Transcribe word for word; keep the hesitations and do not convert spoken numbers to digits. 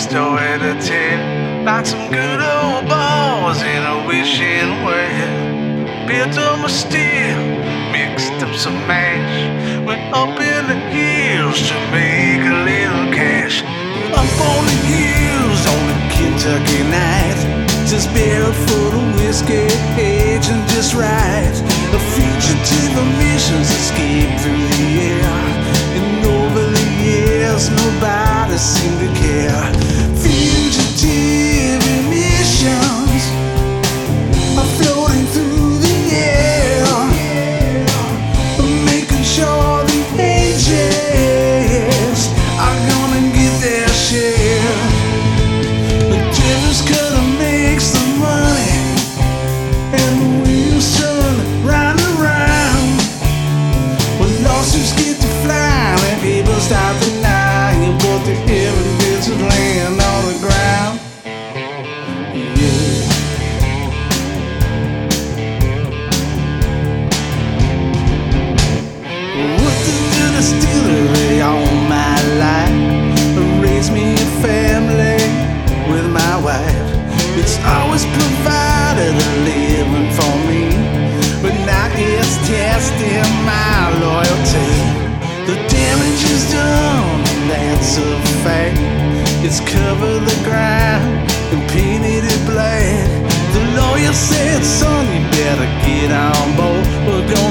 story to tell, like some good old balls in a wishing well. Built up my steel, mixed up some mash, went up in the hills to make a little cash. Up on the hills on a Kentucky night, just barrel full of whiskey, aging just right. A fugitive emissions escaped through the air, and over the years nobody seemed to care. Fugitive emissions are floating through the air, making sure the angels are gonna get their share. The devil's gonna make some money, and the wheels turn round and round. When lawsuits get to flying and people start denying what the evidence is laying on the ground. Yeah. Worked into the distillery all my life, raised me a family with my wife. It's always provided a living for me, but now it's testing my loyalty. The damage is done, that's a fact. It's covered the ground and painted it black. The lawyer said, son, you better get on board. We're going